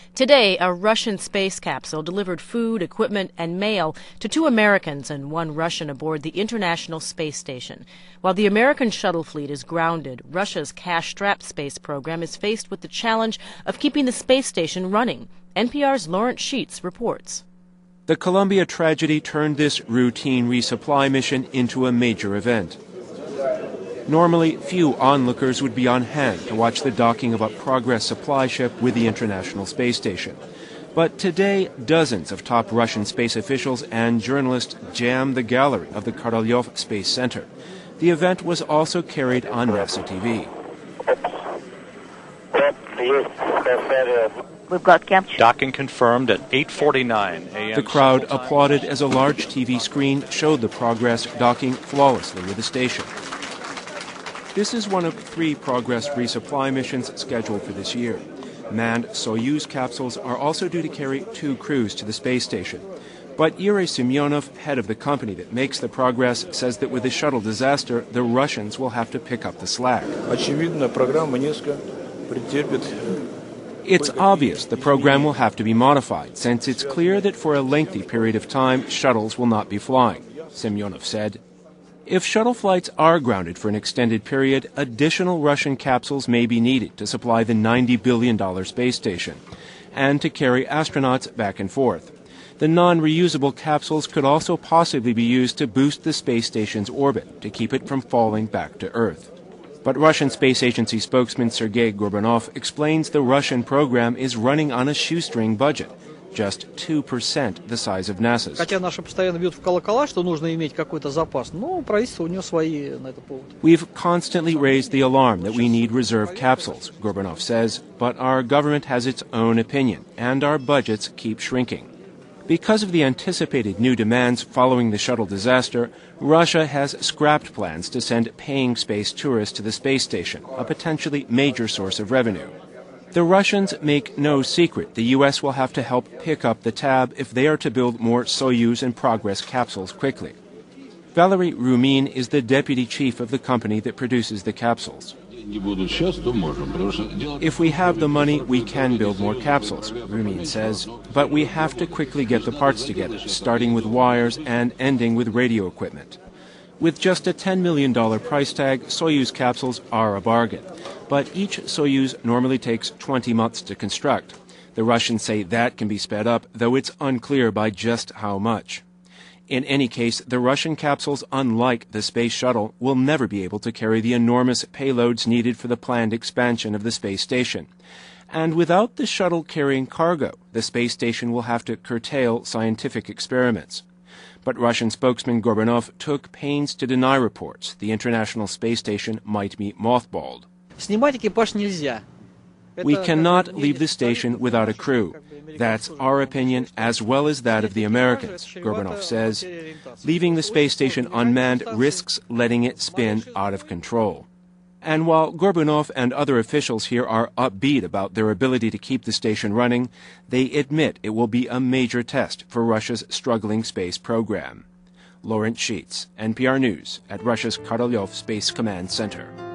Today, a Russian space capsule delivered food, equipment, and mail to 2 Americans and 1 Russian aboard the International Space Station. While the American shuttle fleet is grounded, Russia's cash-strapped space program is faced with the challenge of keeping the space station running. NPR's Lawrence Sheets reports. The Columbia tragedy turned this routine resupply mission into a major event. Normally, few onlookers would be on hand to watch the docking of a Progress supply ship with the International Space Station. But today, dozens of top Russian space officials and journalists jammed the gallery of the Korolyov Space Center. The event was also carried on NASA TV. We've got capture. Docking confirmed at 8:49 a.m. The crowd applauded as a large TV screen showed the Progress docking flawlessly with the station. This is one of 3 Progress resupply missions scheduled for this year. Manned Soyuz capsules are also due to carry 2 crews to the space station. But Yuri Semyonov, head of the company that makes the Progress, says that with the shuttle disaster, the Russians will have to pick up the slack. It's obvious the program will have to be modified, since it's clear that for a lengthy period of time, shuttles will not be flying, Semyonov said. If shuttle flights are grounded for an extended period, additional Russian capsules may be needed to supply the $90 billion space station and to carry astronauts back and forth. The non-reusable capsules could also possibly be used to boost the space station's orbit to keep it from falling back to Earth. But Russian Space Agency spokesman Sergei Gorbanov explains the Russian program is running on a shoestring budget, just 2% the size of NASA's. We've constantly raised the alarm that we need reserve capsules, Gorbanov says, but our government has its own opinion, and our budgets keep shrinking. Because of the anticipated new demands following the shuttle disaster, Russia has scrapped plans to send paying space tourists to the space station, a potentially major source of revenue. The Russians make no secret the U.S. will have to help pick up the tab if they are to build more Soyuz and Progress capsules quickly. Valery Rumin is the deputy chief of the company that produces the capsules. If we have the money, we can build more capsules, Rumin says, but we have to quickly get the parts together, starting with wires and ending with radio equipment. With just a $10 million price tag, Soyuz capsules are a bargain. But each Soyuz normally takes 20 months to construct. The Russians say that can be sped up, though it's unclear by just how much. In any case, the Russian capsules, unlike the space shuttle, will never be able to carry the enormous payloads needed for the planned expansion of the space station. And without the shuttle carrying cargo, the space station will have to curtail scientific experiments. But Russian spokesman Gorbanov took pains to deny reports the International Space Station might be mothballed. We cannot leave the station without a crew. That's our opinion as well as that of the Americans, Gorbanov says. Leaving the space station unmanned risks letting it spin out of control. And while Gorbanov and other officials here are upbeat about their ability to keep the station running, they admit it will be a major test for Russia's struggling space program. Lawrence Sheets, NPR News, at Russia's Korolyov Space Command Center.